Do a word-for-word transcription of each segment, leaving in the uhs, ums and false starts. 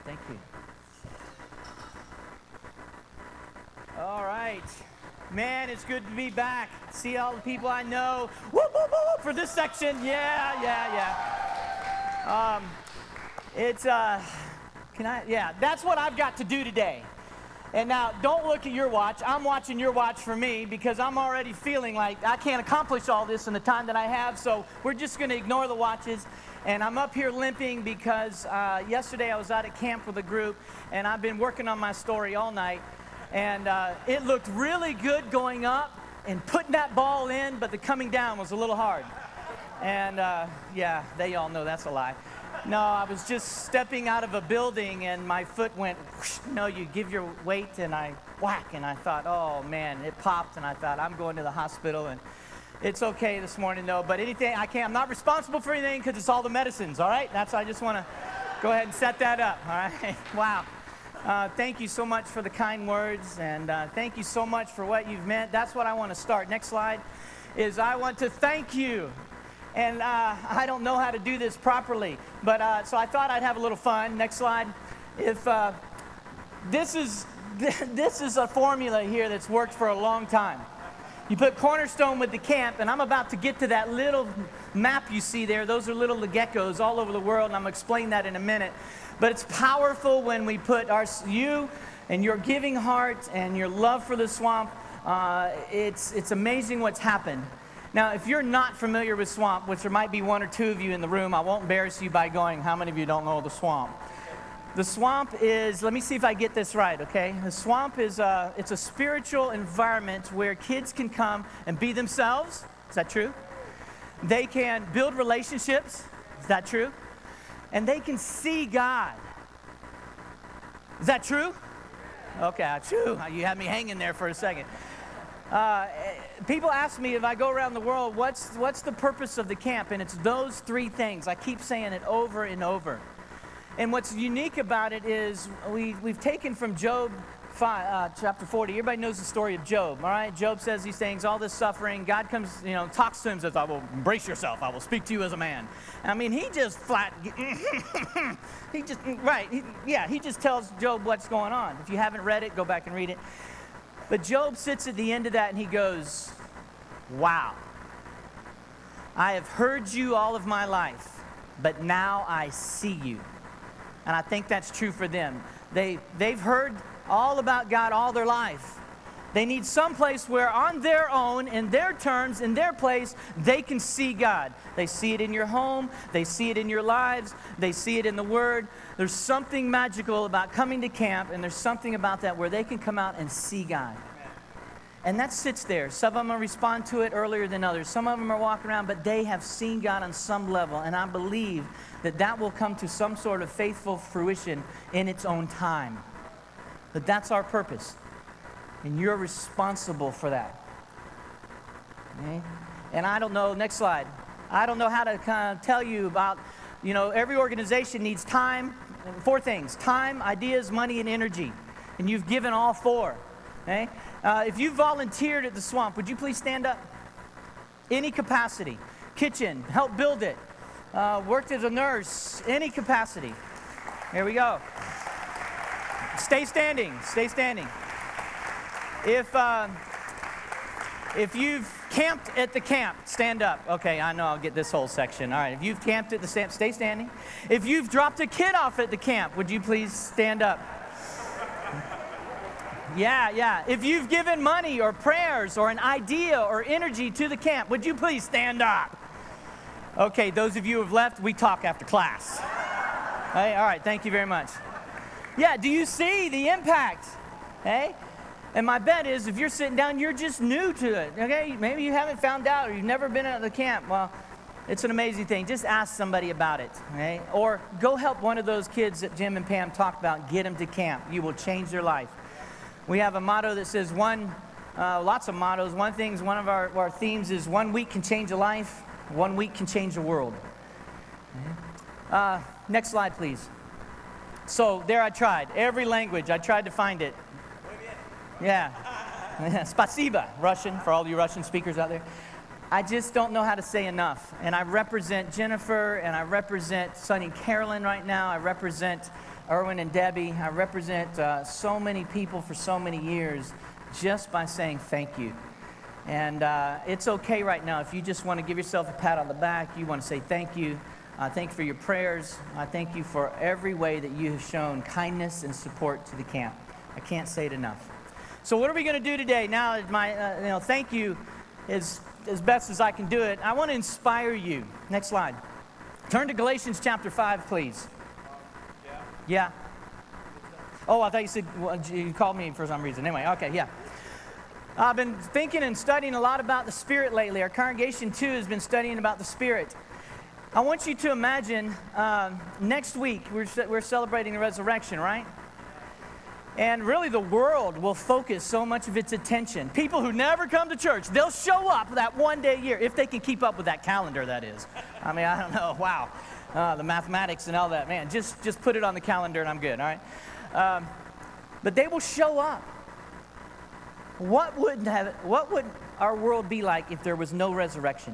Thank you. All right. Man, it's good to be back. See all the people I know. Woo, woo, woo, for this section. Yeah, yeah, yeah. Um, it's, uh, can I, yeah, that's what I've got to do today. And now, don't look at your watch. I'm watching your watch for me because I'm already feeling like I can't accomplish all this in the time that I have, so we're just going to ignore the watches. And I'm up here limping because uh, yesterday I was out at camp with a group, and I've been working on my story all night. And uh, it looked really good going up and putting that ball in, but the coming down was a little hard. And uh, yeah, they all know that's a lie. No, I was just stepping out of a building and my foot went, whoosh, you know, you give your weight and I whack, and I thought, oh man, it popped, and I thought, I'm going to the hospital, and it's okay this morning though, but anything, I can't, I'm not responsible for anything because it's all the medicines, all right? That's, I just want to go ahead and set that up, all right? Wow. Uh, thank you so much for the kind words, and uh, thank you so much for what you've meant. That's what I want to start. Next slide is I want to thank you. And uh, I don't know how to do this properly, but uh, so I thought I'd have a little fun. Next slide. If uh, this is this is a formula here that's worked for a long time. You put Cornerstone with the camp, and I'm about to get to that little map you see there. Those are little geckos all over the world, and I'm going to explain that in a minute. But it's powerful when we put our you and your giving heart and your love for the swamp. Uh, it's it's amazing what's happened. Now, if you're not familiar with swamp, which there might be one or two of you in the room, I won't embarrass you by going, how many of you don't know the swamp? The swamp is, let me see if I get this right, okay? The swamp is a, it's a spiritual environment where kids can come and be themselves. Is that true? They can build relationships. Is that true? And they can see God. Is that true? Okay, true. You had me hanging there for a second. Uh, people ask me if I go around the world, what's what's the purpose of the camp? And it's those three things. I keep saying it over and over. And what's unique about it is we, we've taken from Job five, uh, chapter forty. Everybody knows the story of Job, all right? Job says these things, all this suffering. God comes, you know, talks to him, says, I will embrace yourself. I will speak to you as a man. I mean, he just flat, he just, right, he, yeah, he just tells Job what's going on. If you haven't read it, go back and read it. But Job sits at the end of that and he goes, wow, I have heard you all of my life, but now I see you. And I think that's true for them. They, they've heard all about God all their life. They need some place where on their own, in their terms, in their place, they can see God. They see it in your home. They see it in your lives. They see it in the Word. There's something magical about coming to camp, and there's something about that where they can come out and see God. And that sits there. Some of them respond to it earlier than others. Some of them are walking around, but they have seen God on some level. And I believe that that will come to some sort of faithful fruition in its own time. But that's our purpose. And you're responsible for that. Okay? And I don't know, next slide. I don't know how to kind of tell you about, you know, every organization needs time. Four things: time, ideas, money, and energy. And you've given all four. Okay? Uh, if you volunteered at the swamp, would you please stand up? Any capacity. Kitchen, help build it. Uh, worked as a nurse, any capacity. Here we go. Stay standing, stay standing. If uh, if you've camped at the camp, stand up. Okay, I know I'll get this whole section. All right, if you've camped at the camp, stay standing. If you've dropped a kid off at the camp, would you please stand up? Yeah, yeah. If you've given money or prayers or an idea or energy to the camp, would you please stand up? Okay, those of you who have left, we talk after class. Hey, all right, thank you very much. Yeah, do you see the impact? Hey? And my bet is if you're sitting down, you're just new to it, okay? Maybe you haven't found out or you've never been at the camp. Well, it's an amazing thing. Just ask somebody about it, okay? Or go help one of those kids that Jim and Pam talked about. Get them to camp. You will change their life. We have a motto that says one, uh, lots of mottos. One thing's, one of our, our themes is one week can change a life, one week can change the world. Uh, next slide, please. So there I tried. Every language, I tried to find it. Yeah. Spasiba, Russian, for all you Russian speakers out there. I just don't know how to say enough. And I represent Jennifer, and I represent Sonny Carolyn right now. I represent Erwin and Debbie. I represent uh, so many people for so many years just by saying thank you. And uh, it's okay right now. If you just want to give yourself a pat on the back, you want to say thank you. I thank you for your prayers. I thank you for every way that you have shown kindness and support to the camp. I can't say it enough. So what are we going to do today? Now, my uh, you know, thank you is as best as I can do it. I want to inspire you. Next slide. Turn to Galatians chapter five, please. Yeah. Yeah. Oh, I thought you said well, you called me for some reason. Anyway, okay, yeah. I've been thinking and studying a lot about the Spirit lately. Our congregation, too, has been studying about the Spirit. I want you to imagine uh, next week we're, we're celebrating the resurrection, right? And really the world will focus so much of its attention. People who never come to church, they'll show up that one day a year, if they can keep up with that calendar, that is. I mean, I don't know, wow. Uh, the mathematics and all that, man, just, just put it on the calendar and I'm good, all right? Um, but they will show up. What would have, what would our world be like if there was no resurrection?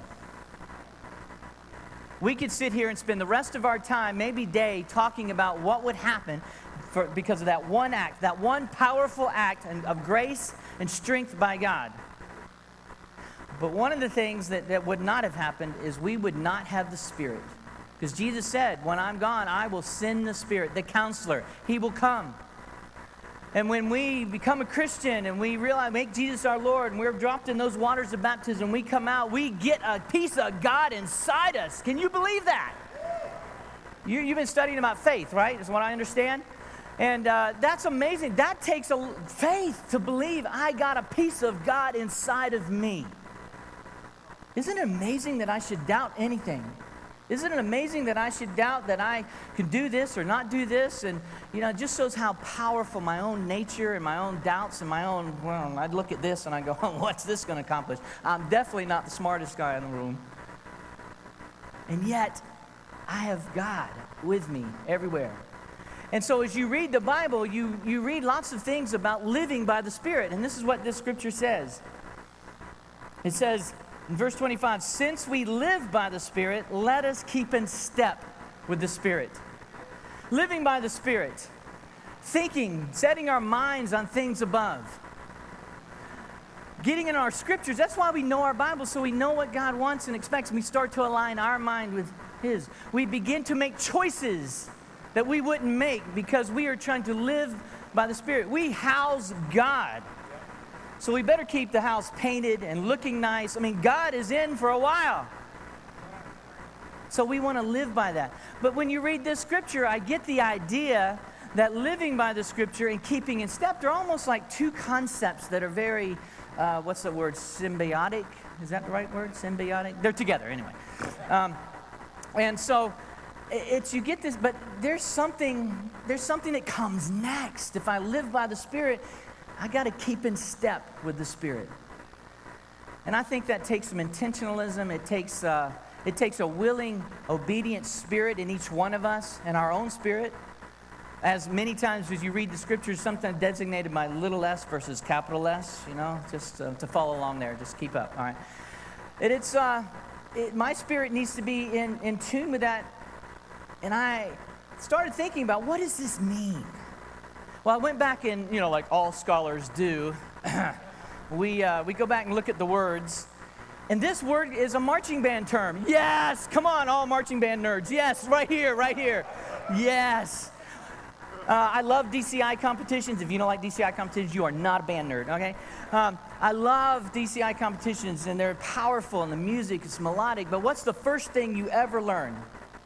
We could sit here and spend the rest of our time, maybe day, talking about what would happen for, because of that one act, that one powerful act of grace and strength by God. But one of the things that, that would not have happened is we would not have the Spirit. Because Jesus said, when I'm gone, I will send the Spirit, the counselor. He will come. And when we become a Christian and we realize, make Jesus our Lord, and we're dropped in those waters of baptism, we come out, we get a piece of God inside us. Can you believe that? You, you've been studying about faith, right? Is what I understand. And uh, that's amazing. That takes a faith to believe I got a piece of God inside of me. Isn't it amazing that I should doubt anything? Isn't it amazing that I should doubt that I could do this or not do this? And, you know, it just shows how powerful my own nature and my own doubts and my own, well, I'd look at this and I go, oh, what's this going to accomplish? I'm definitely not the smartest guy in the room. And yet, I have God with me everywhere. And so as you read the Bible, you, you read lots of things about living by the Spirit. And this is what this scripture says. It says, in verse twenty-five, since we live by the Spirit, let us keep in step with the Spirit. Living by the Spirit, thinking, setting our minds on things above. Getting in our scriptures, that's why we know our Bible, so we know what God wants and expects, and we start to align our mind with His. We begin to make choices that we wouldn't make because we are trying to live by the Spirit. We house God. So we better keep the house painted and looking nice. I mean, God is in for a while. So we want to live by that. But when you read this scripture, I get the idea that living by the scripture and keeping in step, they're almost like two concepts that are very, uh, what's the word, symbiotic? Is that the right word, symbiotic? They're together anyway. Um, and so it's, you get this, but there's something, there's something that comes next. If I live by the Spirit, I got to keep in step with the Spirit. And I think that takes some intentionalism. It takes, uh, it takes a willing, obedient spirit in each one of us and our own spirit. As many times as you read the scriptures, sometimes designated by little s versus capital S, you know, just uh, to follow along there. Just keep up, all right? And it's, uh, it, my spirit needs to be in, in tune with that. And I started thinking about, what does this mean? Well, I went back and, you know, like all scholars do, we, uh, we go back and look at the words. And this word is a marching band term. Yes, come on, all marching band nerds. Yes, right here, right here. Yes. Uh, I love D C I competitions. If you don't like D C I competitions, you are not a band nerd, okay? Um, I love D C I competitions, and they're powerful, and the music is melodic. But what's the first thing you ever learn?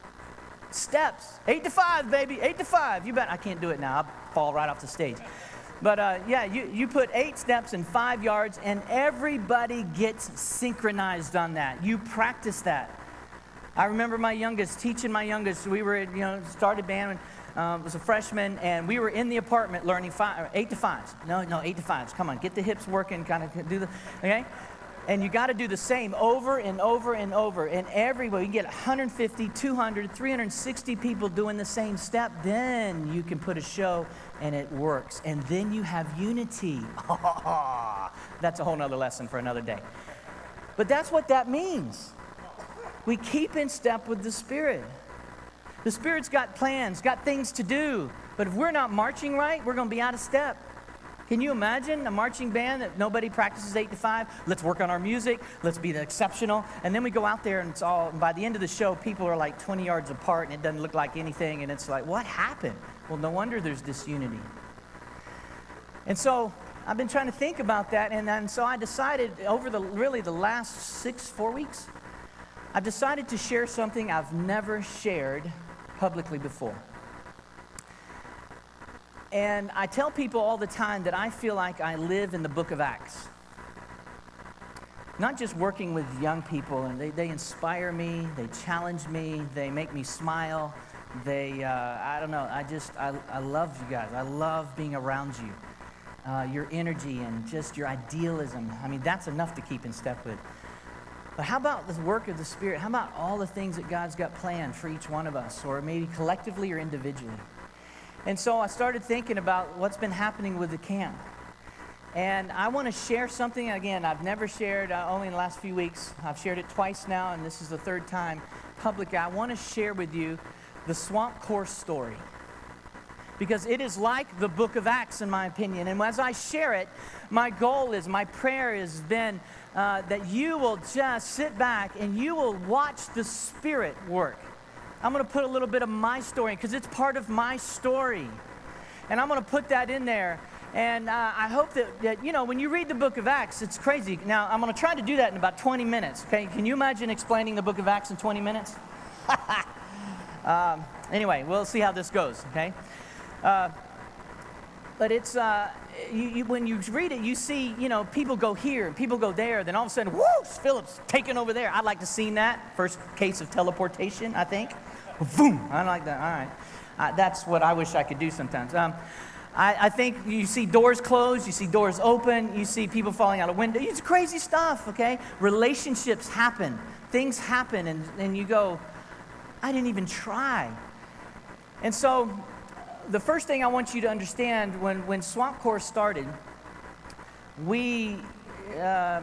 Steps. Eight to five, baby. Eight to five. You bet. I can't do it now. I'll fall right off the stage. But uh, yeah, you, you put eight steps in five yards, and everybody gets synchronized on that. You practice that. I remember my youngest, teaching my youngest. We were, you know, started band, uh, was a freshman, and we were in the apartment learning five, eight to fives. No, no, eight to fives. Come on, get the hips working, kind of do the, okay? And you got to do the same over and over and over. And everybody, you get one hundred fifty, two hundred, three hundred sixty people doing the same step. Then you can put a show and it works. And then you have unity. That's a whole nother lesson for another day. But that's what that means. We keep in step with the Spirit. The Spirit's got plans, got things to do. But if we're not marching right, we're going to be out of step. Can you imagine a marching band that nobody practices eight to five? Let's work on our music. Let's be the exceptional. And then we go out there and it's all, and by the end of the show, people are like twenty yards apart and it doesn't look like anything. And it's like, what happened? Well, no wonder there's disunity. And so I've been trying to think about that. And, and so I decided over the really the last six, four weeks, I've decided to share something I've never shared publicly before. And I tell people all the time that I feel like I live in the book of Acts. Not just working with young people, and they, they inspire me, they challenge me, they make me smile. They, uh, I don't know, I just, I, I love you guys. I love being around you. Uh, your energy and just your idealism. I mean, that's enough to keep in step with. But how about the work of the Spirit? How about all the things that God's got planned for each one of us, or maybe collectively or individually? And so I started thinking about what's been happening with the camp. And I want to share something, again, I've never shared, uh, only in the last few weeks. I've shared it twice now, and this is the third time publicly. I want to share with you the Swamp Course story. Because it is like the book of Acts, in my opinion. And as I share it, my goal is, my prayer has been uh, that you will just sit back and you will watch the Spirit work. I'm going to put a little bit of my story, because it's part of my story. And I'm going to put that in there. And uh, I hope that, that, you know, when you read the book of Acts, it's crazy. Now, I'm going to try to do that in about twenty minutes, okay? Can you imagine explaining the book of Acts in twenty minutes? um, anyway, we'll see how this goes, okay? Uh, but it's, uh, you, you, when you read it, you see, you know, people go here and people go there. Then all of a sudden, whoo, Philip's taken over there. I'd like to see that. First case of teleportation, I think. Boom. I like that. All right. Uh, that's what I wish I could do sometimes. Um, I, I think you see doors closed. You see doors open. You see people falling out of windows. It's crazy stuff, okay? Relationships happen. Things happen. And, and you go, I didn't even try. And so the first thing I want you to understand, when, when Swamp Course started, we, uh,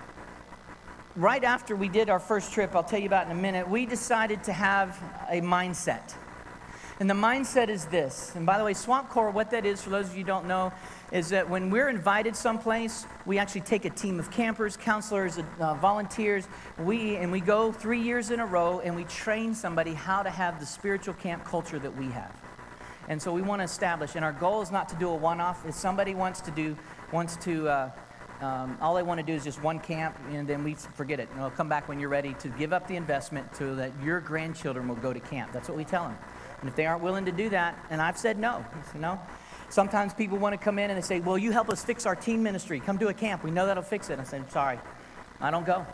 right after we did our first trip, I'll tell you about in a minute, we decided to have a mindset. And the mindset is this. And by the way, Swamp Core, what that is, for those of you who don't know, is that when we're invited someplace, we actually take a team of campers, counselors, uh, volunteers, we and we go three years in a row and we train somebody how to have the spiritual camp culture that we have. And so we want to establish, and our goal is not to do a one-off. If somebody wants to do, wants to, uh, um, all they want to do is just one camp, and then we forget it. And they'll come back when you're ready to give up the investment so that your grandchildren will go to camp. That's what we tell them. And if they aren't willing to do that, and I've said no, you know. Sometimes people want to come in and they say, well, you help us fix our teen ministry. Come do a camp. We know that'll fix it. I said, sorry, I don't go.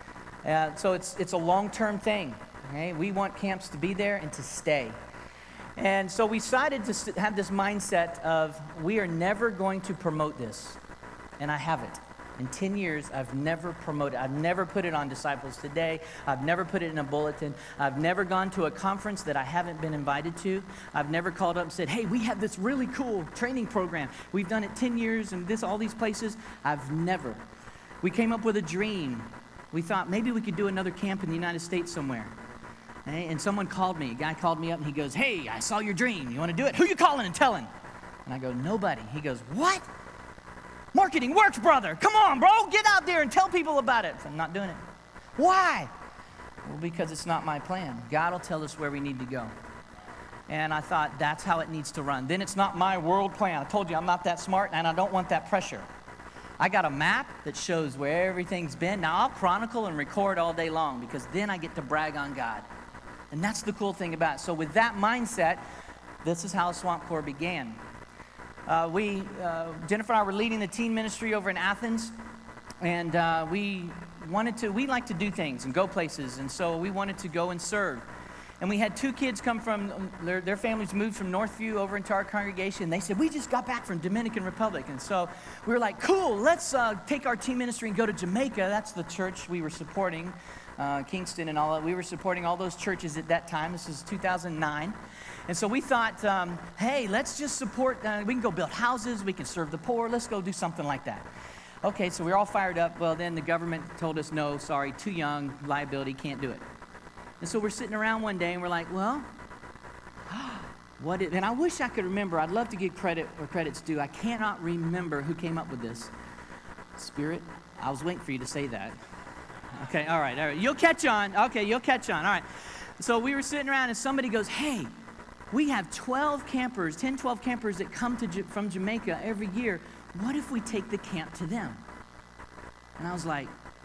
Uh, so it's it's a long-term thing. Okay? We want camps to be there and to stay. And so we decided to have this mindset of, we are never going to promote this. And I haven't. In ten years, I've never promoted. I've never put it on Disciples Today. I've never put it in a bulletin. I've never gone to a conference that I haven't been invited to. I've never called up and said, hey, we have this really cool training program. We've done it ten years and this, all these places. I've never. We came up with a dream. We thought maybe we could do another camp in the United States somewhere. Okay? And someone called me. A guy called me up and he goes, hey, I saw your dream. You want to do it? Who you calling and telling? And I go, nobody. He goes, what? Marketing works, brother. Come on, bro. Get out there and tell people about it. I'm not doing it. Why? Well, because it's not my plan. God will tell us where we need to go. And I thought, that's how it needs to run. Then it's not my world plan. I told you I'm not that smart, and I don't want that pressure. I got a map that shows where everything's been. Now, I'll chronicle and record all day long, because then I get to brag on God. And that's the cool thing about it. So with that mindset, this is how Swamp Core began. Uh, we, uh, Jennifer and I were leading the teen ministry over in Athens, and uh, we wanted to, we like to do things and go places, and so we wanted to go and serve. And we had two kids come from, their, their families moved from Northview over into our congregation. They said, we just got back from Dominican Republic. And so we were like, cool, let's uh, take our teen ministry and go to Jamaica. That's the church we were supporting, uh, Kingston and all that. We were supporting all those churches at that time. This is two thousand nine. And so we thought, um, hey, let's just support, uh, we can go build houses, we can serve the poor, let's go do something like that. Okay, so we we're all fired up. Well, then the government told us, no, sorry, too young, liability, can't do it. And so we're sitting around one day and we're like, well, what it, and I wish I could remember. I'd love to give credit where credit's due. I cannot remember who came up with this. Spirit, I was waiting for you to say that. Okay, all right, all right. You'll catch on. Okay, you'll catch on. All right. So we were sitting around and somebody goes, hey, we have twelve campers, ten, twelve campers that come to from Jamaica every year. What if we take the camp to them? And I was like,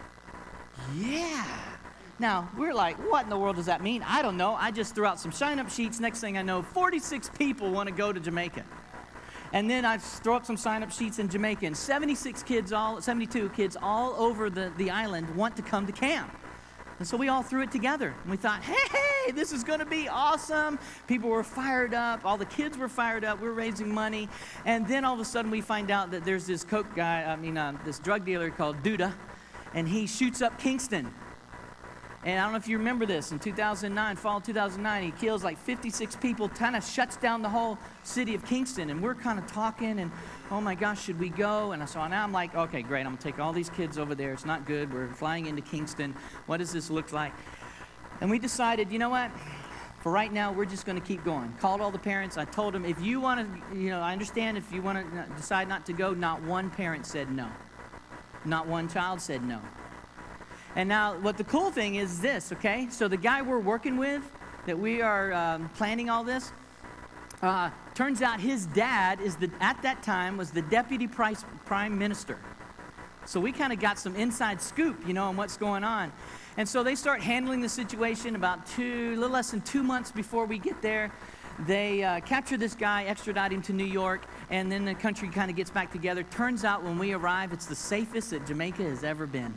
yeah. Now, we're like, what in the world does that mean? I don't know. I just threw out some sign-up sheets. Next thing I know, forty-six people want to go to Jamaica. And then I throw up some sign-up sheets in Jamaica, and seventy-six kids, all seventy-two kids all over the, the island want to come to camp. And so we all threw it together. And we thought, hey, this is going to be awesome. People were fired up. All the kids were fired up. We were raising money. And then all of a sudden we find out that there's this coke guy, I mean, uh, this drug dealer called Duda, and he shoots up Kingston. And I don't know if you remember this. In two thousand nine, fall of two thousand nine, he kills like fifty-six people, kind of shuts down the whole city of Kingston. And we're kind of talking, and oh my gosh, should we go? And so now I'm like, okay, great. I'm going to take all these kids over there. It's not good. We're flying into Kingston. What does this look like? And we decided, you know what? For right now, we're just going to keep going. Called all the parents. I told them, if you want to, you know, I understand if you want to decide not to go. Not one parent said no. Not one child said no. And now, what the cool thing is this, okay? So the guy we're working with, that we are um, planning all this, uh, turns out his dad is the at that time was the deputy price, prime minister. So we kind of got some inside scoop, you know, on what's going on. And so they start handling the situation about two, a little less than two months before we get there. They uh, capture this guy, extradite him to New York, and then the country kind of gets back together. Turns out when we arrive, it's the safest that Jamaica has ever been.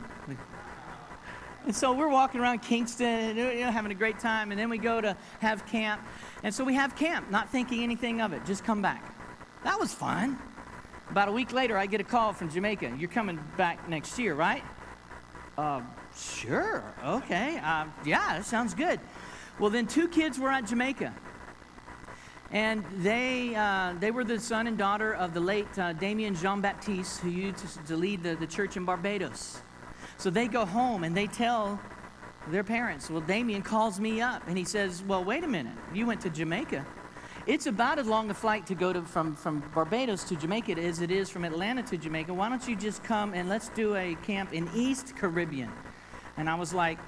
And so we're walking around Kingston, you know, having a great time, and then we go to have camp. And so we have camp, not thinking anything of it, just come back. That was fun. About a week later, I get a call from Jamaica. You're coming back next year, right? Uh, sure, okay. Uh, yeah, that sounds good. Well, then two kids were at Jamaica. And they uh, they were the son and daughter of the late uh, Damien Jean-Baptiste, who used to, to lead the, the church in Barbados. So they go home and they tell their parents, well, Damien calls me up and he says, well, wait a minute, you went to Jamaica. It's about as long a flight to go to from, from Barbados to Jamaica as it is from Atlanta to Jamaica. Why don't you just come and let's do a camp in East Caribbean? And I was like,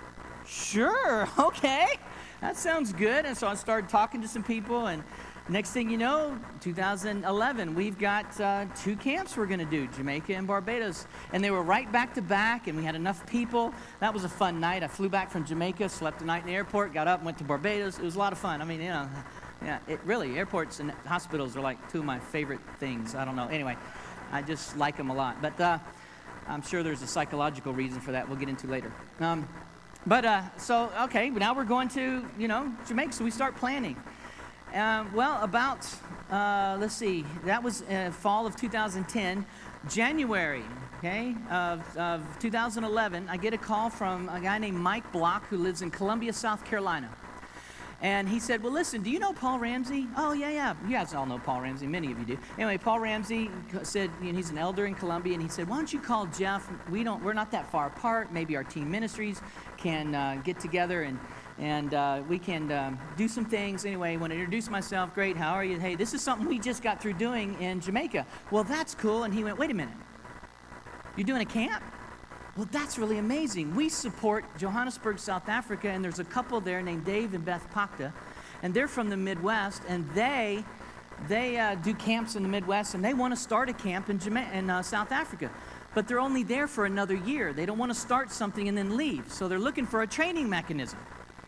sure, okay, that sounds good. And so I started talking to some people, and next thing you know, two thousand eleven, we've got uh, two camps we're going to do, Jamaica and Barbados. And they were right back to back, and we had enough people. That was a fun night. I flew back from Jamaica, slept a night in the airport, got up, went to Barbados. It was a lot of fun. I mean, you know, yeah, it really, airports and hospitals are like two of my favorite things. I don't know. Anyway, I just like them a lot. But uh, I'm sure there's a psychological reason for that we'll get into later. Um, but uh, so, okay, now we're going to, you know, Jamaica, so we start planning. Um, well, about, uh, let's see, that was uh, fall of two thousand ten. January, okay, of, of two thousand eleven, I get a call from a guy named Mike Block who lives in Columbia, South Carolina. And he said, well, listen, do you know Paul Ramsey? Oh, yeah, yeah. You guys all know Paul Ramsey. Many of you do. Anyway, Paul Ramsey said, you know, he's an elder in Columbia, and he said, why don't you call Jeff? We don't, we're not that far apart. Maybe our team ministries can uh, get together and And uh, we can um, do some things. Anyway, I want to introduce myself. Great, how are you? Hey, this is something we just got through doing in Jamaica. Well, that's cool. And he went, wait a minute. You're doing a camp? Well, that's really amazing. We support Johannesburg, South Africa, and there's a couple there named Dave and Beth Pakta, and they're from the Midwest, and they they uh, do camps in the Midwest, and they want to start a camp in, Jama- in uh, South Africa. But they're only there for another year. They don't want to start something and then leave. So they're looking for a training mechanism.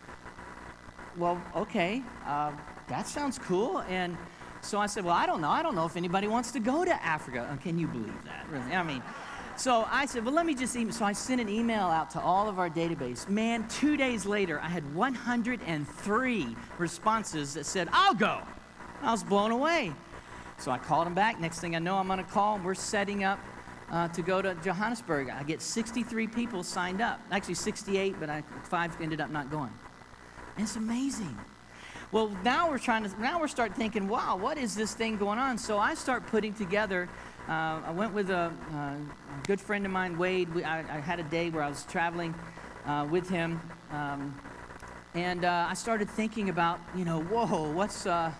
Well, okay, uh, that sounds cool. And so I said, well, I don't know. I don't know if anybody wants to go to Africa. Oh, can you believe that? Really? I mean, so I said, well, let me just email. So I sent an email out to all of our database. Man, two days later, I had one hundred three responses that said, I'll go. I was blown away. So I called them back. Next thing I know, I'm on a call. We're setting up uh, to go to Johannesburg. I get sixty-three people signed up. Actually, sixty-eight, but I, five ended up not going. It's amazing. Well, now we're trying to, now we're start thinking, wow, what is this thing going on? So I start putting together, uh, I went with a, uh, a good friend of mine, Wade. We, I, I had a day where I was traveling uh, with him. Um, and uh, I started thinking about, you know, whoa, what's, uh,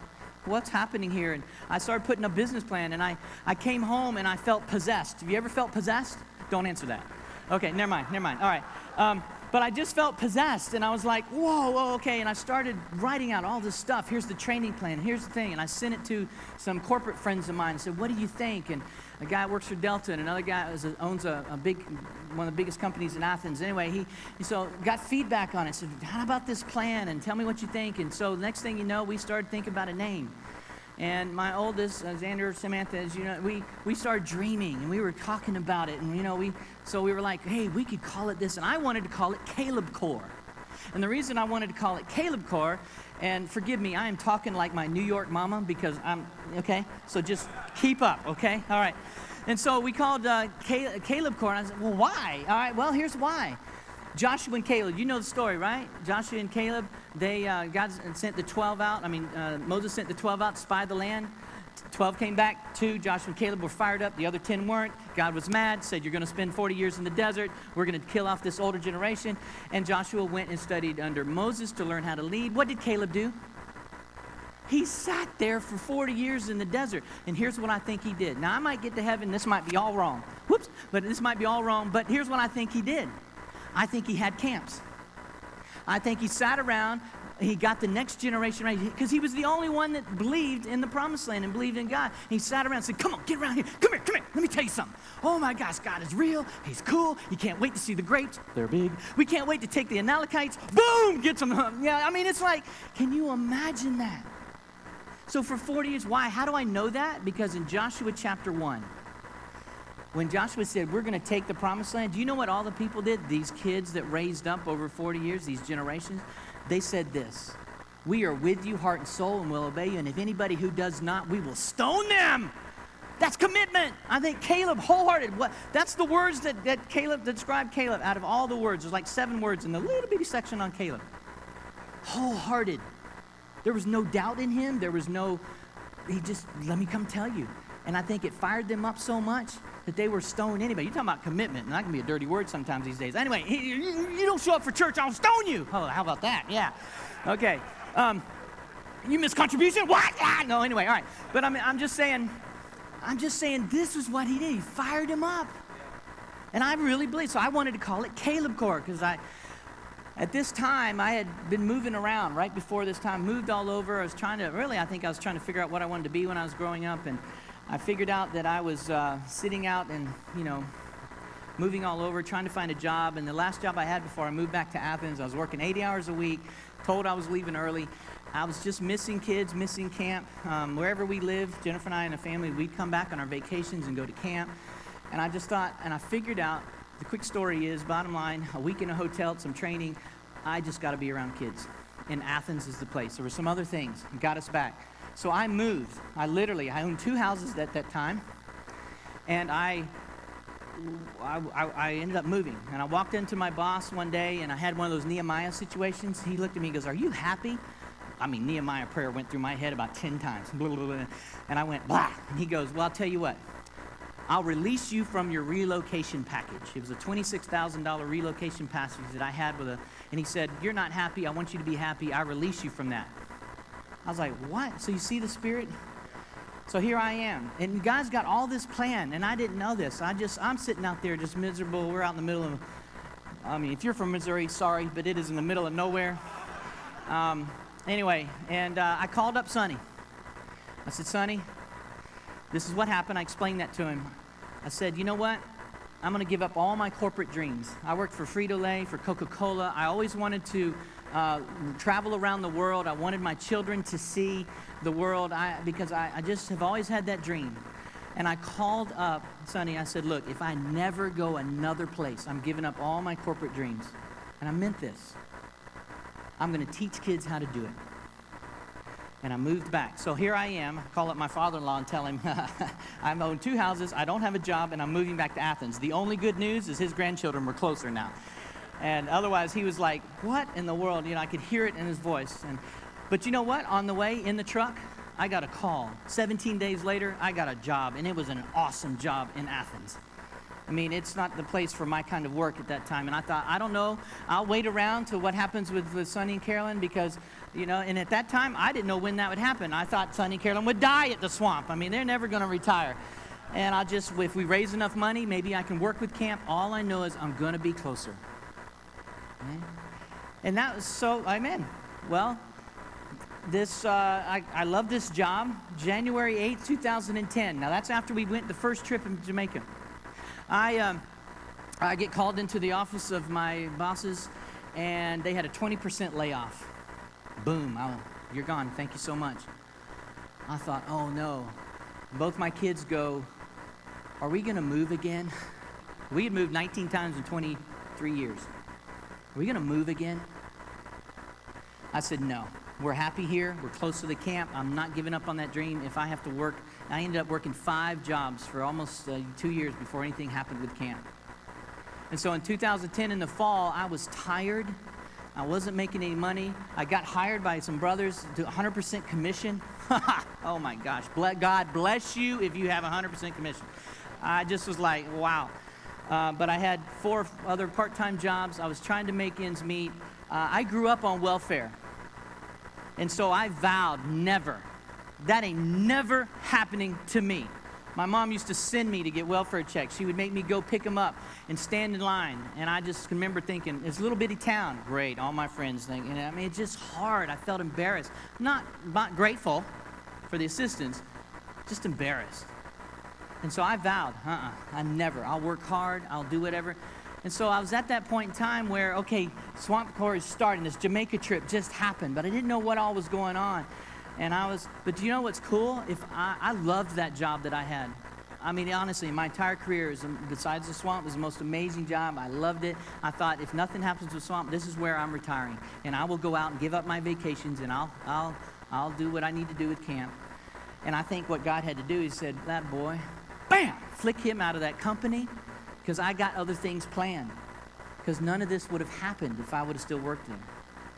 what's happening here? And I started putting a business plan, and I, I came home and I felt possessed. Have you ever felt possessed? Don't answer that. Okay, never mind, never mind. All right. Um, but I just felt possessed, and I was like, whoa, whoa, okay. And I started writing out all this stuff. Here's the training plan. Here's the thing. And I sent it to some corporate friends of mine and said, what do you think? And a guy works for Delta, and another guy is a, owns a, a big, one of the biggest companies in Athens. Anyway, he, he so got feedback on it. Said, how about this plan? And tell me what you think. And so the next thing you know, we started thinking about a name. And my oldest, uh, Xander, Samantha, as you know, we, we started dreaming, and we were talking about it. And, you know, we so we were like, hey, we could call it this. And I wanted to call it Caleb Core. And the reason I wanted to call it Caleb Core, and forgive me, I am talking like my New York mama because I'm, okay? So just keep up, okay? All right. And so we called uh, Caleb Core, and I said, well, why? All right, well, here's why. Joshua and Caleb, you know the story, right? Joshua and Caleb, they, uh, God sent the twelve out. I mean, uh, Moses sent the twelve out to spy the land. twelve came back, two, Joshua and Caleb were fired up, the other ten weren't. God was mad, said, you're going to spend forty years in the desert. We're going to kill off this older generation. And Joshua went and studied under Moses to learn how to lead. What did Caleb do? He sat there for forty years in the desert. And here's what I think he did. Now, I might get to heaven. This might be all wrong. Whoops. But this might be all wrong. But here's what I think he did. I think he had camps. I think he sat around, he got the next generation ready, because he was the only one that believed in the promised land and believed in God. He sat around and said, come on, get around here. Come here, come here. Let me tell you something. Oh my gosh, God is real. He's cool. You can't wait to see the grapes. They're big. We can't wait to take the Amalekites. Boom, get some. Yeah, I mean, it's like, can you imagine that? So for forty years, why? How do I know that? Because in Joshua chapter one, when Joshua said, we're going to take the promised land, do you know what all the people did? These kids that raised up over forty years, these generations, they said this, we are with you, heart and soul, and will obey you. And if anybody who does not, we will stone them. That's commitment. I think Caleb, wholehearted. What? That's the words that, that Caleb, that described Caleb. Out of all the words, there's like seven words in the little bitty section on Caleb. Wholehearted. There was no doubt in him. There was no, he just, let me come tell you. And I think it fired them up so much that they were stoned anybody. You're talking about commitment, and that can be a dirty word sometimes these days. Anyway, you, you don't show up for church, I'll stone you. Oh, how about that? Yeah. Okay. Um, you missed contribution? What? Ah, no, anyway, all right. But I mean, I'm just saying, I'm just saying this is what he did. He fired him up. And I really believe, so I wanted to call it Caleb Core, because I, at this time, I had been moving around right before this time, moved all over. I was trying to, really, I think I was trying to figure out what I wanted to be when I was growing up, and I figured out that I was uh, sitting out and, you know, moving all over, trying to find a job. And the last job I had before I moved back to Athens, I was working eighty hours a week, told I was leaving early. I was just missing kids, missing camp. Um, wherever we lived, Jennifer and I and the family, we'd come back on our vacations and go to camp. And I just thought, and I figured out, the quick story is, bottom line, a week in a hotel, some training, I just got to be around kids. And Athens is the place. There were some other things that got us back. So I moved. I literally, I owned two houses at that time, and I, I, I ended up moving. And I walked into my boss one day, and I had one of those Nehemiah situations. He looked at me and goes, are you happy? I mean, Nehemiah prayer went through my head about ten times. Blah, blah, blah. And I went, blah. And he goes, well, I'll tell you what. I'll release you from your relocation package. It was a twenty-six thousand dollars relocation package that I had with a, and he said, you're not happy. I want you to be happy. I release you from that. I was like, what? So you see the Spirit? So here I am. And God's got all this plan, and I didn't know this. I just, I'm sitting out there just miserable. We're out in the middle of, I mean, if you're from Missouri, sorry, but it is in the middle of nowhere. Um, anyway, and uh, I called up Sonny. I said, Sonny, this is what happened. I explained that to him. I said, you know what? I'm going to give up all my corporate dreams. I worked for Frito-Lay, for Coca-Cola. I always wanted to uh, travel around the world. I wanted my children to see the world I, because I, I just have always had that dream. And I called up Sonny. I said, look, if I never go another place, I'm giving up all my corporate dreams. And I meant this. I'm going to teach kids how to do it. And I moved back. So here I am. I call up my father-in-law and tell him, I own two houses, I don't have a job, and I'm moving back to Athens. The only good news is his grandchildren were closer now. And otherwise, he was like, what in the world? You know, I could hear it in his voice. And, but you know what? On the way in the truck, I got a call. seventeen days later, I got a job, and it was an awesome job in Athens. I mean, it's not the place for my kind of work at that time. And I thought, I don't know, I'll wait around to what happens with, with Sonny and Carolyn because, you know, and at that time, I didn't know when that would happen. I thought Sonny and Carolyn would die at the swamp. I mean, they're never going to retire. And I'll just, if we raise enough money, maybe I can work with camp. All I know is I'm going to be closer. Okay? And that was so, amen. Well, this, uh, I, I love this job. January eighth, two thousand ten. Now, that's after we went the first trip in Jamaica. I, um, I get called into the office of my bosses, and they had a twenty percent layoff. Boom, oh, you're gone, thank you so much. I thought, oh no. Both my kids go, are we gonna move again? We had moved nineteen times in twenty-three years. Are we gonna move again? I said, no, we're happy here, we're close to the camp, I'm not giving up on that dream. If I have to work, I ended up working five jobs for almost uh, two years before anything happened with camp. And so in two thousand ten in the fall, I was tired. I wasn't making any money. I got hired by some brothers to one hundred percent commission. Oh my gosh, God bless you if you have one hundred percent commission. I just was like, wow. Uh, but I had four other part-time jobs. I was trying to make ends meet. Uh, I grew up on welfare. And so I vowed never. That ain't never happening to me. My mom used to send me to get welfare checks. She would make me go pick them up and stand in line. And I just remember thinking, it's a little bitty town. Great, all my friends think. And I mean, it's just hard. I felt embarrassed. Not, not grateful for the assistance, just embarrassed. And so I vowed, uh-uh, I never. I'll work hard. I'll do whatever. And so I was at that point in time where, okay, Swamp Corps is starting. This Jamaica trip just happened, but I didn't know what all was going on. And I was, but do you know what's cool? If I, I loved that job that I had. I mean, honestly, my entire career, is, besides the Swamp, was the most amazing job. I loved it. I thought, if nothing happens with Swamp, this is where I'm retiring. And I will go out and give up my vacations, and I'll, I'll, I'll do what I need to do with camp. And I think what God had to do, he said, that boy, bam, flick him out of that company, because I got other things planned. Because none of this would have happened if I would have still worked there.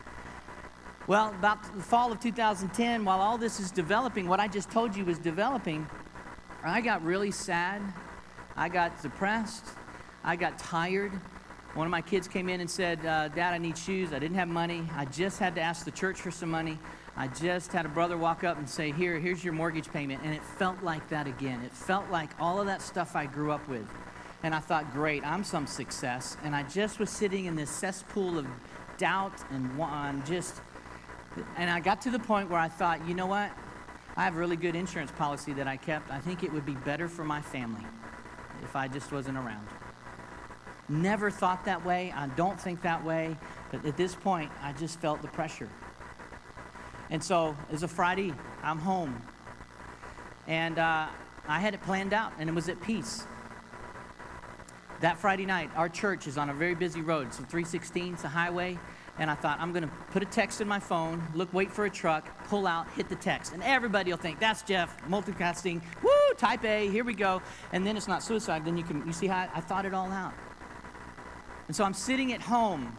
Well, about the fall of two thousand ten, while all this is developing, what I just told you was developing, I got really sad. I got depressed. I got tired. One of my kids came in and said, uh, Dad, I need shoes. I didn't have money. I just had to ask the church for some money. I just had a brother walk up and say, here, here's your mortgage payment. And it felt like that again. It felt like all of that stuff I grew up with. And I thought, great, I'm some success. And I just was sitting in this cesspool of doubt and one, just... And I got to the point where I thought, you know what? I have a really good insurance policy that I kept. I think it would be better for my family if I just wasn't around. Never thought that way. I don't think that way. But at this point, I just felt the pressure. And so, it was a Friday. I'm home. And uh, I had it planned out, and it was at peace. That Friday night, our church is on a very busy road. It's three sixteen, it's a highway. And I thought, I'm going to put a text in my phone, look, wait for a truck, pull out, hit the text. And everybody will think, that's Jeff, multicasting, woo, type A, here we go. And then it's not suicide. Then you can, you see how I, I thought it all out. And so I'm sitting at home.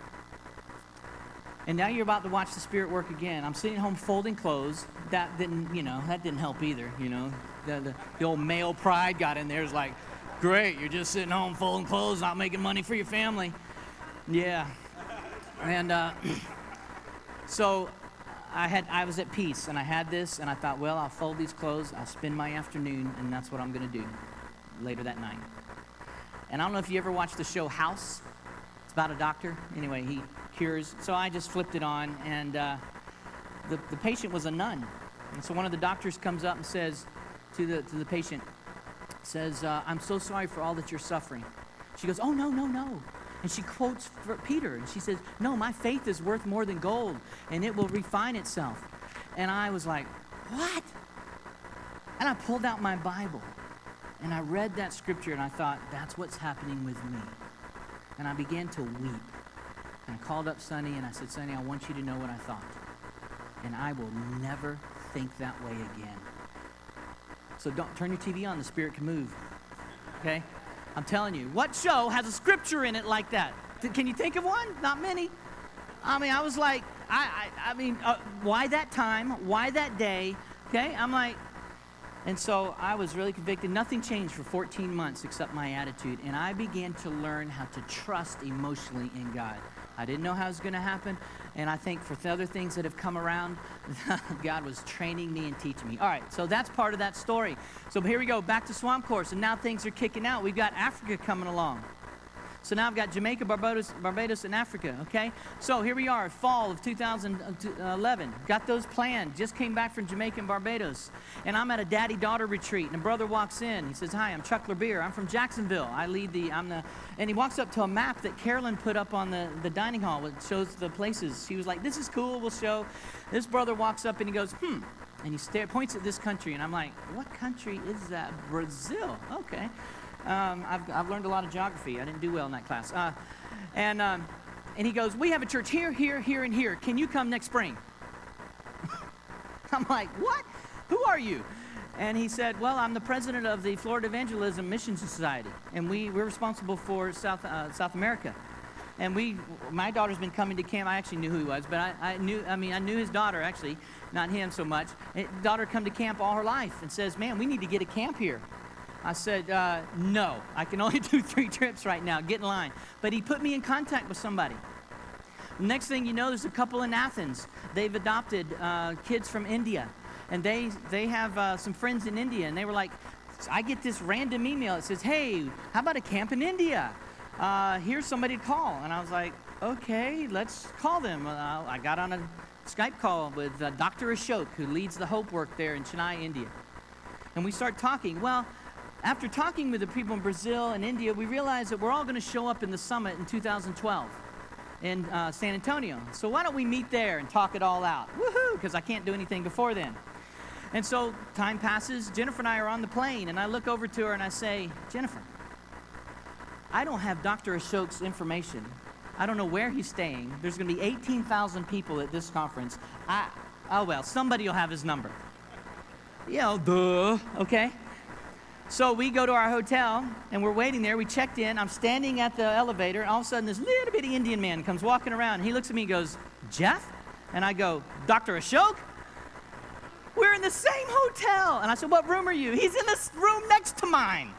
And now you're about to watch the Spirit work again. I'm sitting at home folding clothes. That didn't, you know, that didn't help either, you know. The, the, the old male pride got in there. It's like, great, you're just sitting home folding clothes, not making money for your family. Yeah. And uh, so I had I was at peace, and I had this, and I thought, well, I'll fold these clothes, I'll spend my afternoon, and that's what I'm going to do later that night. And I don't know if you ever watched the show House. It's about a doctor. Anyway, he cures. So I just flipped it on, and uh, the, the patient was a nun. And so one of the doctors comes up and says to the, to the patient, says, uh, I'm so sorry for all that you're suffering. She goes, oh, no, no, no. And she quotes for Peter, and she says, no, my faith is worth more than gold, and it will refine itself. And I was like, what? And I pulled out my Bible, and I read that scripture, and I thought, that's what's happening with me. And I began to weep. And I called up Sonny, and I said, Sonny, I want you to know what I thought. And I will never think that way again. So don't turn your T V on, the Spirit can move, okay? I'm telling you, what show has a scripture in it like that? Th- can you think of one? Not many. I mean, I was like, I, I, I mean, uh, why that time? Why that day? Okay, I'm like, And so I was really convicted. Nothing changed for fourteen months except my attitude. And I began to learn how to trust emotionally in God. I didn't know how it was going to happen. And I think for the other things that have come around, God was training me and teaching me. All right, so that's part of that story. So here we go, back to Swamp Course. And now things are kicking out. We've got Africa coming along. So now I've got Jamaica, Barbados, Barbados, and Africa, okay? So here we are, fall of two thousand eleven. Got those planned. Just came back from Jamaica and Barbados. And I'm at a daddy-daughter retreat, and a brother walks in. He says, hi, I'm Chuck LeBeer. I'm from Jacksonville. I lead the, I'm the, and he walks up to a map that Carolyn put up on the, the dining hall. It shows the places. She was like, this is cool, we'll show. This brother walks up and he goes, hmm. And he stare, points at this country, and I'm like, what country is that? Brazil, okay. Um, I've, I've learned a lot of geography. I didn't do well in that class. Uh, and, um, and he goes, we have a church here, here, here, and here. Can you come next spring? I'm like, what? Who are you? And he said, well, I'm the president of the Florida Evangelism Mission Society, and we, we're responsible for South, uh, South America. And we, my daughter's been coming to camp. I actually knew who he was, but I, I knew, I mean, I knew his daughter, actually, not him so much. His daughter come to camp all her life and says, man, we need to get a camp here. I said, uh, no, I can only do three trips right now. Get in line. But he put me in contact with somebody. Next thing you know, there's a couple in Athens. They've adopted uh, kids from India. And they, they have uh, some friends in India. And they were like, I get this random email that says, hey, how about a camp in India? Uh, here's somebody to call. And I was like, okay, let's call them. Uh, I got on a Skype call with uh, Doctor Ashok, who leads the Hope work there in Chennai, India. And we start talking. Well, after talking with the people in Brazil and India, we realized that we're all going to show up in the summit in two thousand twelve in uh, San Antonio. So why don't we meet there and talk it all out? Woohoo! Because I can't do anything before then. And so time passes. Jennifer and I are on the plane, and I look over to her and I say, Jennifer, I don't have Doctor Ashok's information. I don't know where he's staying. There's going to be eighteen thousand people at this conference. I, oh, well, somebody will have his number. You know, duh, okay? So we go to our hotel, and we're waiting there. We checked in. I'm standing at the elevator, and all of a sudden, this little bitty Indian man comes walking around. He looks at me and goes, Jeff? And I go, Doctor Ashok? We're in the same hotel. And I said, what room are you? He's in this room next to mine.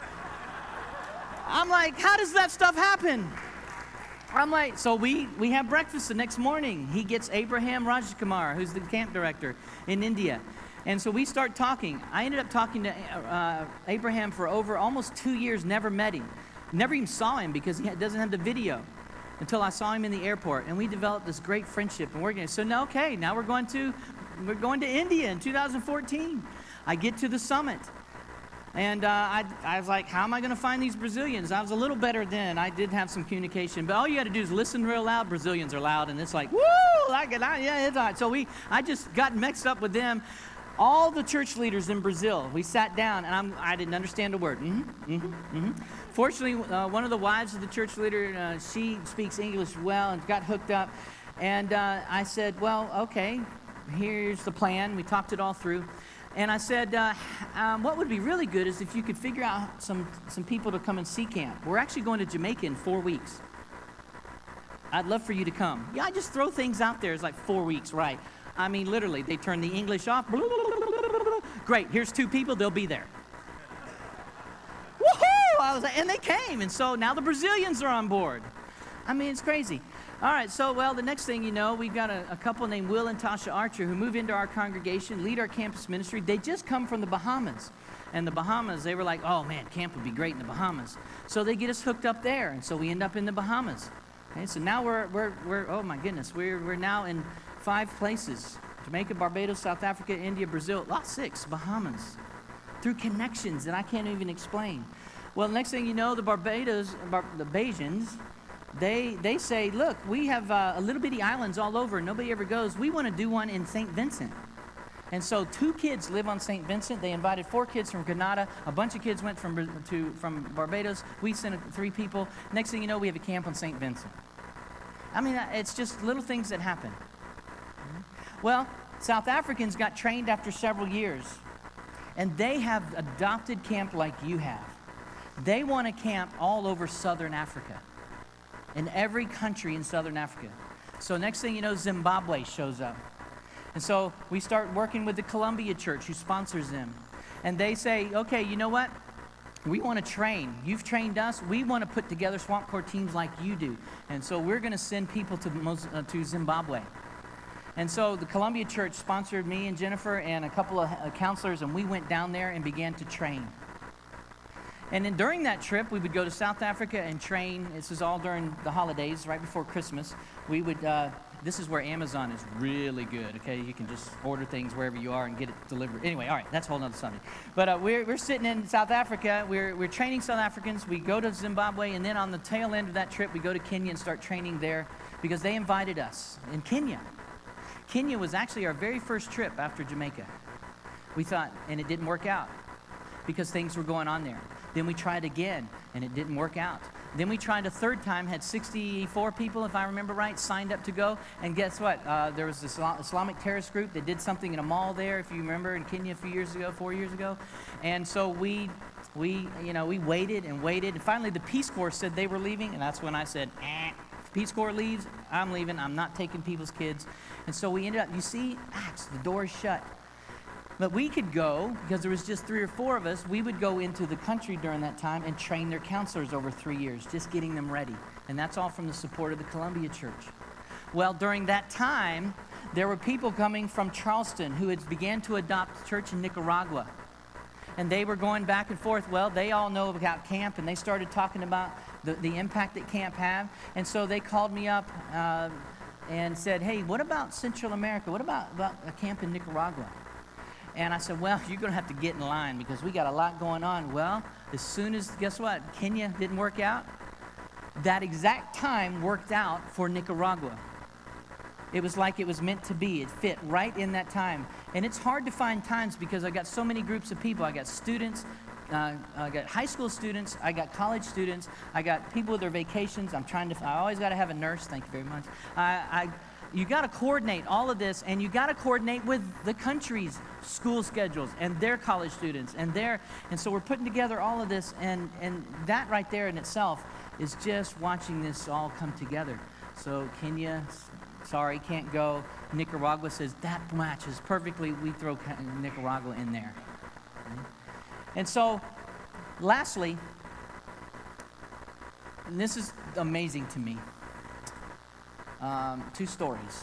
I'm like, how does that stuff happen? I'm like, so we, we have breakfast the next morning. He gets Abraham Rajkumar, who's the camp director in India. And so we start talking. I ended up talking to uh, Abraham for over almost two years, never met him. Never even saw him because he doesn't have the video until I saw him in the airport. And we developed this great friendship. And we're going to, so now, okay, now we're going to, we're going to India in two thousand fourteen. I get to the summit. And uh, I, I was like, how am I going to find these Brazilians? I was a little better then. I did have some communication. But all you got to do is listen real loud. Brazilians are loud. And it's like, woo, like it, yeah, it's all right. So we, I just got mixed up with them. All the church leaders in Brazil, we sat down, and I'm, I didn't understand a word. Mm-hmm, mm-hmm, mm-hmm. Fortunately, uh, one of the wives of the church leader, uh, she speaks English well and got hooked up. And uh, I said, well, okay, here's the plan. We talked it all through. And I said, uh, um, what would be really good is if you could figure out some, some people to come and see camp. We're actually going to Jamaica in four weeks. I'd love for you to come. Yeah, I just throw things out there. It's like four weeks, right? I mean, literally, they turn the English off. Great, here's two people, they'll be there. Woohoo! I was like, and they came, and so now the Brazilians are on board. I mean, it's crazy. All right, so, well, the next thing you know, we've got a, a couple named Will and Tasha Archer who move into our congregation, lead our campus ministry. They just come from the Bahamas. And the Bahamas, they were like, oh, man, camp would be great in the Bahamas. So they get us hooked up there, and so we end up in the Bahamas. Okay, so now we're, we're, we're oh, my goodness, we're, we're now in five places: Jamaica, Barbados, South Africa, India, Brazil, lot six, Bahamas, through connections that I can't even explain. Well, next thing you know, the Barbados, Bar- the Bajans, they they say, look, we have uh, a little bitty islands all over, nobody ever goes. We want to do one in Saint Vincent. And so two kids live on Saint Vincent. They invited four kids from Grenada. A bunch of kids went from to from Barbados. We sent three people. Next thing you know, we have a camp on Saint Vincent. I mean, it's just little things that happen. Well, South Africans got trained after several years, and they have adopted camp like you have. They want to camp all over Southern Africa, in every country in Southern Africa. So next thing you know, Zimbabwe shows up. And so we start working with the Columbia Church, who sponsors them. And they say, okay, you know what? We want to train. You've trained us. We want to put together Swamp Corps teams like you do. And so we're going to send people to, Mos- uh, to Zimbabwe. And so the Columbia Church sponsored me and Jennifer and a couple of uh, counselors, and we went down there and began to train. And then during that trip, we would go to South Africa and train. This is all during the holidays, right before Christmas. We would, uh, this is where Amazon is really good, okay? You can just order things wherever you are and get it delivered. Anyway, all right, that's a whole nother subject. But uh, we're, we're sitting in South Africa. We're, we're training South Africans. We go to Zimbabwe, and then on the tail end of that trip, we go to Kenya and start training there because they invited us in Kenya. Kenya was actually our very first trip after Jamaica. We thought, and it didn't work out because things were going on there. Then we tried again, and it didn't work out. Then we tried a third time, had sixty-four people, if I remember right, signed up to go. And guess what? Uh, there was this Islamic terrorist group that did something in a mall there, if you remember, in Kenya a few years ago, four years ago. And so we, we, you know, we waited and waited. And finally, the Peace Corps said they were leaving, and that's when I said, eh. If Peace Corps leaves, I'm leaving. I'm not taking people's kids. And so we ended up, you see, Acts, the door is shut. But we could go, because there was just three or four of us, we would go into the country during that time and train their counselors over three years, just getting them ready. And that's all from the support of the Columbia Church. Well, during that time, there were people coming from Charleston who had began to adopt the church in Nicaragua. And they were going back and forth. Well, they all know about camp, and they started talking about the, the impact that camp had. And so they called me up uh, and said, hey, what about Central America? What about, about a camp in Nicaragua? And I said, well, you're going to have to get in line because we got a lot going on. Well, as soon as, guess what? Kenya didn't work out. That exact time worked out for Nicaragua. It was like it was meant to be. It fit right in that time. And it's hard to find times because I got so many groups of people. I got students, uh, I got high school students, I got college students, I got people with their vacations. I'm trying to, I always got to have a nurse. Thank you very much. I, I You got to coordinate all of this, and you got to coordinate with the country's school schedules and their college students and their, and so we're putting together all of this, and, and that right there in itself is just watching this all come together. So Kenya, sorry, can't go. Nicaragua says that matches perfectly. We throw Nicaragua in there. Okay? And so, lastly, and this is amazing to me. Um, two stories.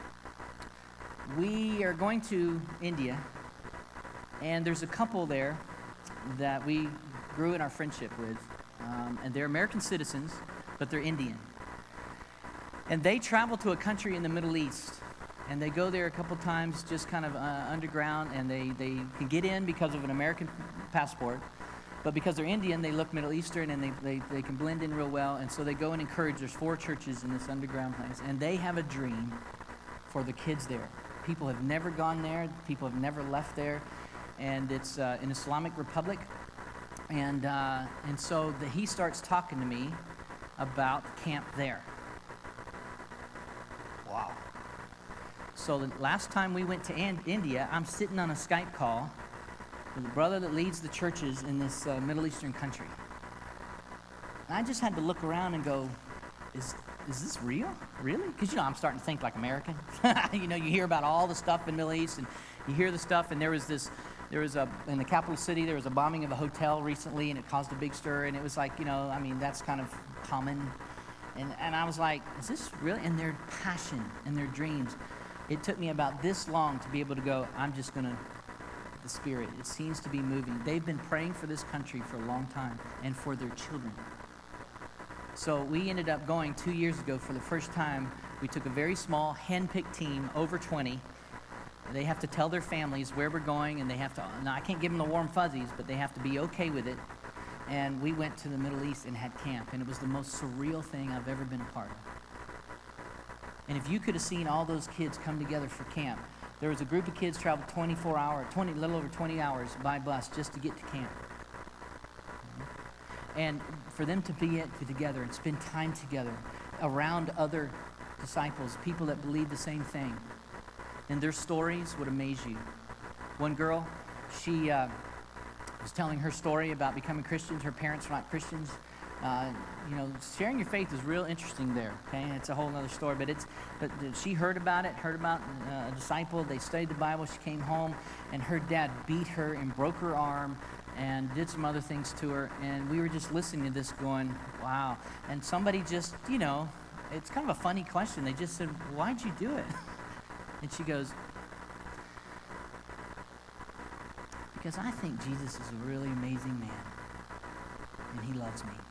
We are going to India, and there's a couple there that we grew in our friendship with, um, and they're American citizens, but they're Indian. And they travel to a country in the Middle East, and they go there a couple times just kind of uh, underground, and they, they can get in because of an American passport. But because they're Indian, they look Middle Eastern, and they, they, they can blend in real well. And so they go and encourage. There's four churches in this underground place. And they have a dream for the kids there. People have never gone there. People have never left there. And it's uh, an Islamic republic. And, uh, and so the, he starts talking to me about camp there. Wow. So the last time we went to An- India, I'm sitting on a Skype call with the brother that leads the churches in this uh, Middle Eastern country. And I just had to look around and go, is is this real? Really? Because, you know, I'm starting to think like American. You know, you hear about all the stuff in the Middle East, and you hear the stuff, and there was this, there was a, in the capital city, there was a bombing of a hotel recently, and it caused a big stir, and it was like, you know, I mean, that's kind of common. And, and I was like, is this really? And their passion and their dreams. It took me about this long to be able to go, I'm just going to, the Spirit, it seems to be moving. They've been praying for this country for a long time and for their children. So we ended up going two years ago for the first time. We took a very small hand-picked team, over twenty. They have to tell their families where we're going, and they have to, now I can't give them the warm fuzzies, but they have to be okay with it. And we went to the Middle East and had camp, and it was the most surreal thing I've ever been a part of. And if you could have seen all those kids come together for camp, there was a group of kids traveled twenty-four hours, twenty, a little over twenty hours by bus just to get to camp. And for them to be together and spend time together around other disciples, people that believe the same thing, and their stories would amaze you. One girl, she uh, was telling her story about becoming Christians. Her parents were not Christians. uh, you know, sharing your faith is real interesting there. Okay, it's a whole other story. But it's, but she heard about it, heard about uh, a disciple. They studied the Bible. She came home, and her dad beat her and broke her arm, and did some other things to her. And we were just listening to this, going, "Wow!" And somebody just, you know, it's kind of a funny question. They just said, "Why'd you do it?" And she goes, "Because I think Jesus is a really amazing man, and he loves me."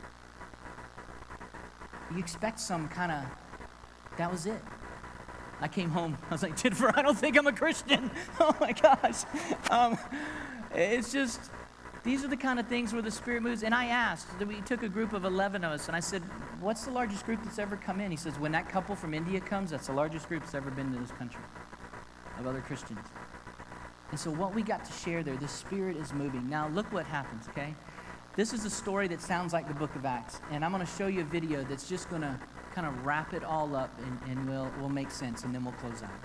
You expect some kind of, that was it. I came home, I was like, "Jennifer, I don't think I'm a Christian." Oh my gosh. Um, it's just, these are the kind of things where the Spirit moves. And I asked, we took a group of eleven of us, and I said, "What's the largest group that's ever come in?" He says, "When that couple from India comes, that's the largest group that's ever been to this country of other Christians." And so what we got to share there, the Spirit is moving. Now look what happens, okay? This is a story that sounds like the book of Acts. And I'm going to show you a video that's just going to kind of wrap it all up, and, and we'll, we'll make sense, and then we'll close out.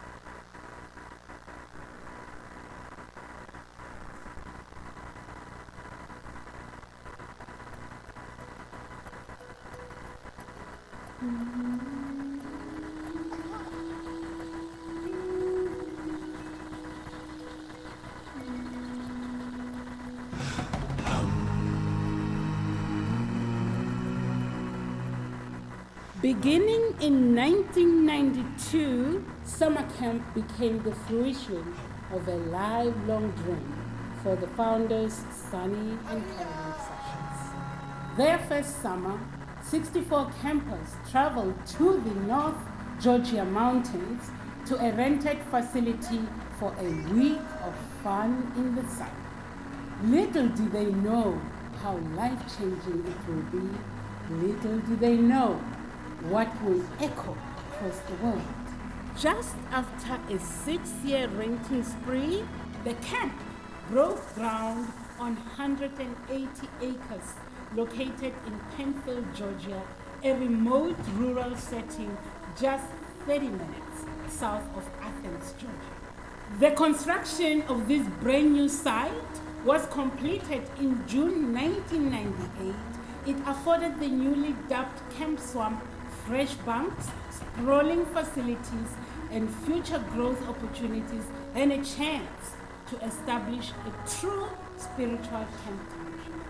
Beginning in nineteen ninety-two, summer camp became the fruition of a lifelong dream for the founders, Sonny and Kevin Sessions. Their first summer, sixty-four campers traveled to the North Georgia mountains to a rented facility for a week of fun in the sun. Little do they know how life-changing it will be. Little do they know what will echo across the world. Just after a six-year renting spree, the camp broke ground on one hundred eighty acres located in Penfield, Georgia, a remote rural setting just thirty minutes south of Athens, Georgia. The construction of this brand new site was completed in June nineteen ninety-eight. It afforded the newly dubbed Camp Swamp fresh bunks, sprawling facilities, and future growth opportunities, and a chance to establish a true spiritual camp township.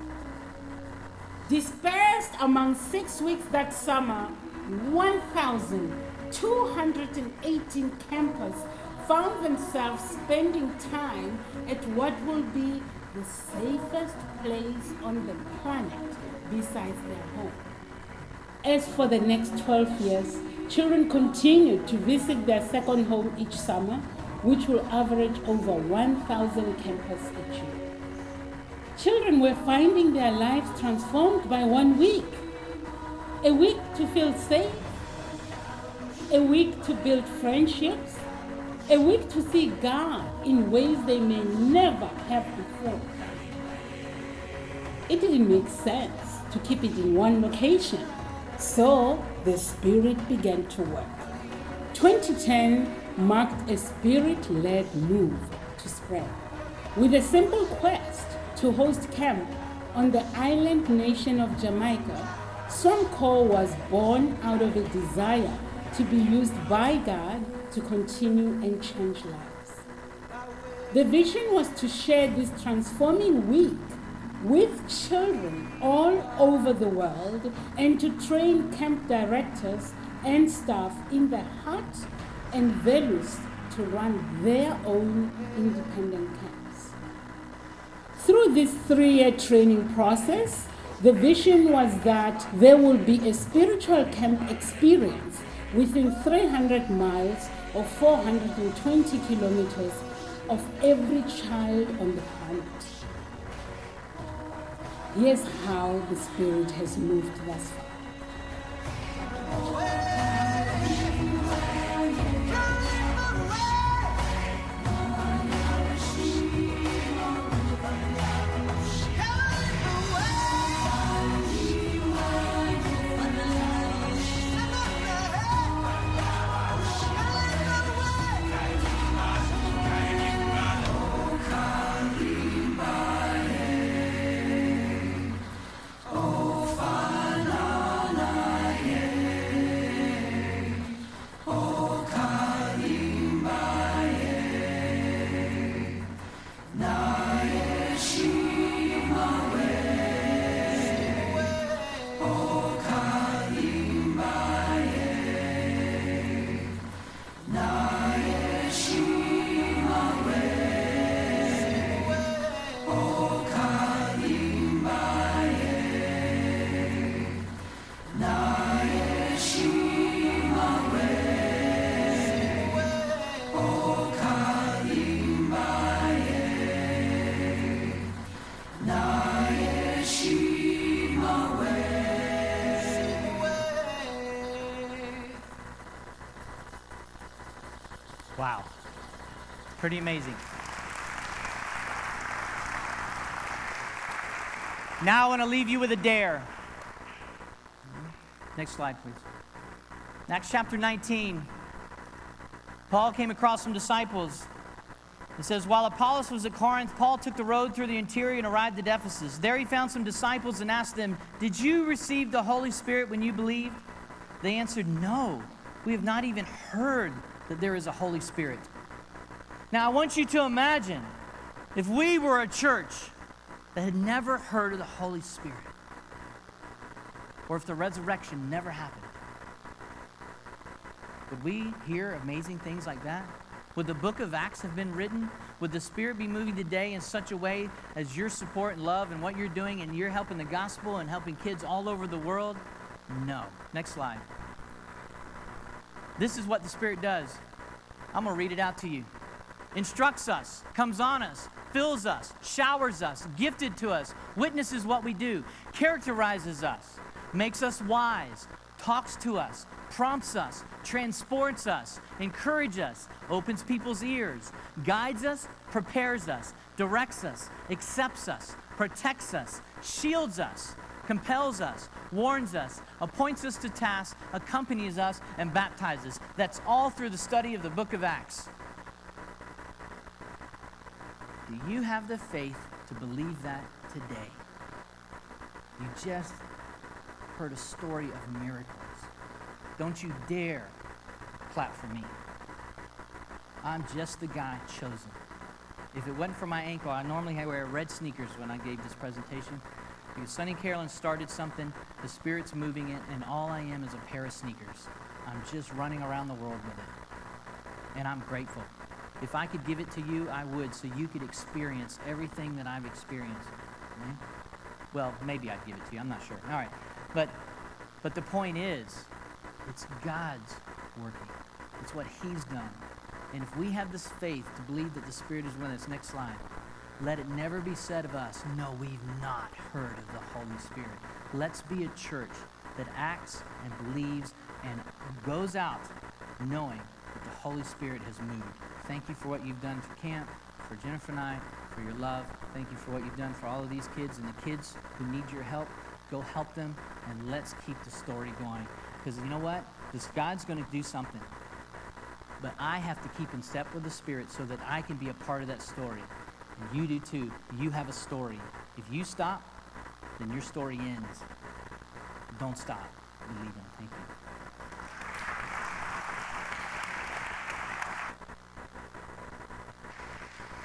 Dispersed among six weeks that summer, one thousand two hundred eighteen campers found themselves spending time at what will be the safest place on the planet besides their home. As for the next twelve years, children continued to visit their second home each summer, which will average over one thousand campers each year. Children were finding their lives transformed by one week. A week to feel safe, a week to build friendships, a week to see God in ways they may never have before. It didn't make sense to keep it in one location. So the Spirit began to work. twenty ten marked a Spirit-led move to spread. With a simple quest to host camp on the island nation of Jamaica, Swamcore was born out of a desire to be used by God to continue and change lives. The vision was to share this transforming week with children all over the world and to train camp directors and staff in the heart and values to run their own independent camps. Through this three-year training process, the vision was that there will be a spiritual camp experience within three hundred miles or four hundred twenty kilometers of every child on the planet. Here's how the Spirit has moved thus far. Oh, Wow. Pretty amazing. Now I want to leave you with a dare. Next slide, please. Acts chapter nineteen. Paul came across some disciples. It says, while Apollos was at Corinth, Paul took the road through the interior and arrived at Ephesus. There he found some disciples and asked them, did you receive the Holy Spirit when you believed? They answered, no, we have not even heard that there is a Holy Spirit. Now I want you to imagine if we were a church that had never heard of the Holy Spirit, or if the resurrection never happened. Would we hear amazing things like that? Would the book of Acts have been written? Would the Spirit be moving today in such a way as your support and love and what you're doing and you're helping the gospel and helping kids all over the world? No. Next slide. This is what the Spirit does. I'm going to read it out to you. Instructs us, comes on us, fills us, showers us, gifted to us, witnesses what we do, characterizes us, makes us wise, talks to us, prompts us, transports us, encourages us, opens people's ears, guides us, prepares us, directs us, accepts us, protects us, shields us, compels us, warns us, appoints us to tasks, accompanies us, and baptizes. That's all through the study of the book of Acts. Do you have the faith to believe that today? You just heard a story of miracles. Don't you dare clap for me. I'm just the guy chosen. If it wasn't for my ankle, I normally wear red sneakers when I gave this presentation. Because Sonny Carolyn started something, the Spirit's moving it, and all I am is a pair of sneakers. I'm just running around the world with it. And I'm grateful. If I could give it to you, I would, so you could experience everything that I've experienced. Okay? Well, maybe I'd give it to you. I'm not sure. All right. But, but the point is, it's God's working. It's what He's done. And if we have this faith to believe that the Spirit is with us, next slide, let it never be said of us, no, we've not heard of the Holy Spirit. Let's be a church that acts and believes and goes out knowing that the Holy Spirit has moved. Thank you for what you've done for camp, for Jennifer and I, for your love. Thank you for what you've done for all of these kids and the kids who need your help. Go help them, and let's keep the story going. Because you know what? This God's going to do something. But I have to keep in step with the Spirit so that I can be a part of that story. And you do too. You have a story. If you stop, then your story ends. Don't stop believing.